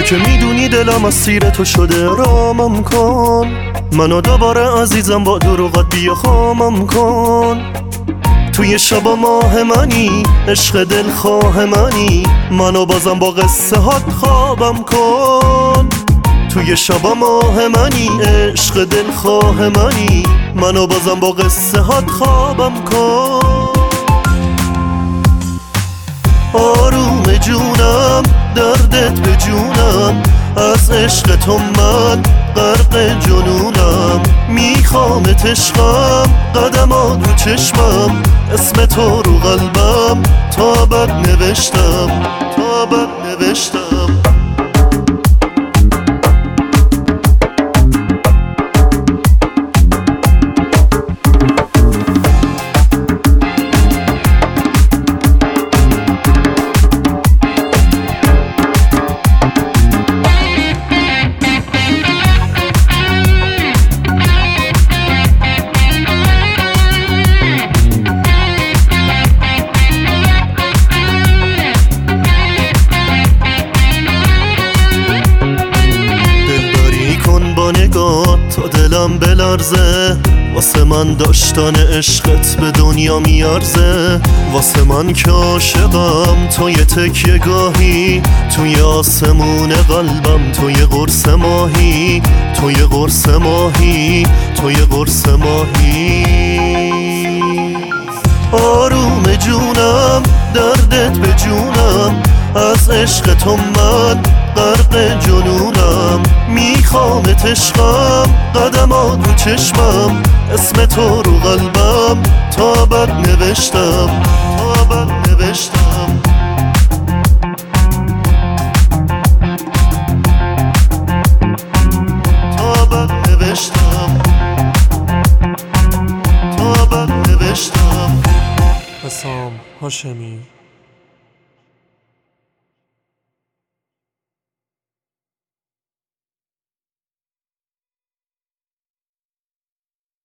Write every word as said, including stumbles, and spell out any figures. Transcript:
که میدونی دلم از سیر تو شده رامم کن، منو دوباره عزیزم با دروغات بیا خامم کن. توی شبا ماه منی، عشق دلخواه منی، منو بازم با قصه هات خوابم کن. توی شبا ماه منی، عشق دلخواه منی، منو بازم با قصه هات خوابم کن. آروم جونم دردت به جونم، از عشق تو من غرق جنونم. میخوامت عشقم، قدمات رو چشمم، اسم تو رو قلبم تا بد نوشتم، تا بد نوشتم. تا دلم بلرزه، واسه من داشتن عشقت به دنیا میارزه. واسه من که عاشقم توی تکیه گاهی، توی آسمون قلبم توی قرص ماهی، توی قرص ماهی، توی قرص ماهی. آروم جونم دردت به جونم، از عشق تو من غرق جنونم. میخوامت عشقم، قدمات رو چشمم، اسم تو رو قلبم تا بد نوشتم، تا بد نوشتم. تا بد نوشتم، تا بد نوشتم. حسام هاشمی.